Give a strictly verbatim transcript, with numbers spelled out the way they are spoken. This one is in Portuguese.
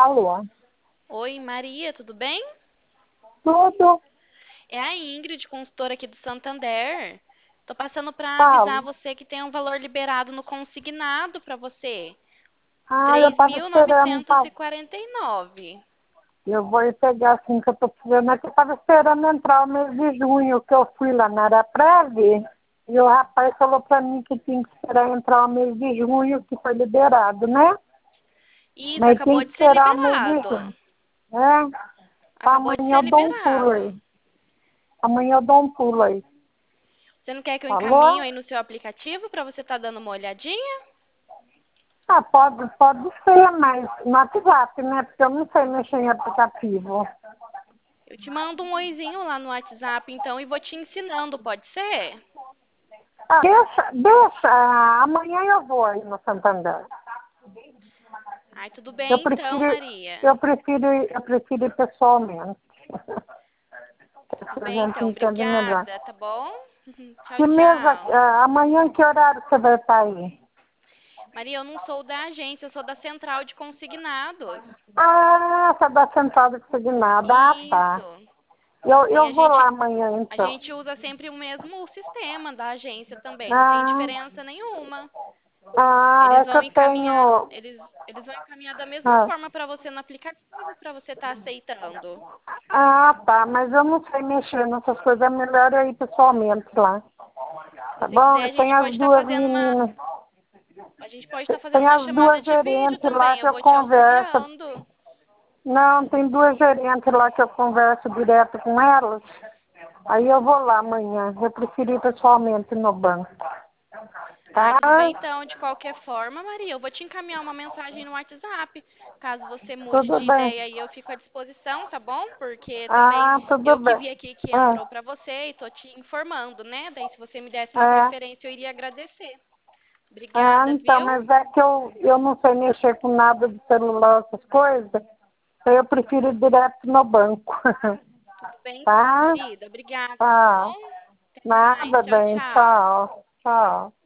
Alô? Oi, Maria, tudo bem? Tudo? É a Ingrid, consultora aqui do Santander. Tô passando para avisar Falo. você que tem um valor liberado no consignado para você, Ah, eu três tava mil esperando, novecentos tá? e quarenta e nove. Eu vou ir pegar assim que eu tô precisando. É que eu tava esperando entrar o mês de junho, que eu fui lá na Araprev, e o rapaz falou pra mim que tinha que esperar entrar o mês de junho, que foi liberado, né? Isso, Mas tem acabou que de ser esperar o mês de liberado. junho. É? Acabou de Amanhã ser eu dou um pulo liberado. aí. Amanhã eu dou um pulo aí. Você não quer que eu encaminhe Falou? aí no seu aplicativo para você estar dando uma olhadinha? Ah, pode, pode ser, mas no WhatsApp, né? Porque eu não sei mexer em aplicativo. Eu te mando um oizinho lá no WhatsApp, então, e vou te ensinando, pode ser? Ah, deixa, deixa. ah, Amanhã eu vou aí no Santander. Ai, tudo Eu bem então, prefiro, Maria. eu prefiro, eu prefiro ir pessoalmente. Tudo A bem gente então, entende melhor. obrigada, tá bom? Tchau, Que mesa, tchau. ah, amanhã que horário você vai estar aí? Maria, eu não sou da agência, eu sou da central de consignados. Ah, você da central de consignado. Ah, tá. Isso. Eu, Sim, eu a vou lá gente amanhã a então. gente usa sempre o mesmo sistema da agência também, não tem Ah, diferença nenhuma. ah, Eles é que vão eu encaminhar, tenho. eles eles vão encaminhar da mesma Ah, forma para você no aplicativo, para você estar aceitando. ah, tá, mas eu não sei mexer nessas coisas. É melhor eu ir pessoalmente lá. Se Tá você bom? quiser, a Tem gente as pode estar duas fazendo uma meninas. a gente pode estar fazendo Tem uma as chamada duas de vídeo gerentes lá também. que Eu eu vou te converso. auxiliando. Não, tem duas gerentes lá que eu converso direto com elas. Aí eu vou lá amanhã. Eu prefiro ir pessoalmente no banco. Ai, Tá? tudo bem então. De qualquer forma, Maria, eu vou te encaminhar uma mensagem no WhatsApp. Caso você mude Tudo de bem. ideia aí, eu fico à disposição, tá bom? Porque também Ah, tudo eu que bem. vi aqui que Ah, entrou pra você e tô te informando, né? Daí se você me desse uma é. preferência, eu iria agradecer. Ah, Obrigada, então, viu? mas é que eu, eu não sei mexer com nada de celular, essas coisas. Então eu prefiro ir direto no banco. Tudo bem então, Tá? querida. Obrigada, tá Tá. bom? Até mais. Nada Tchau, bem. tchau. Tchau. Tchau.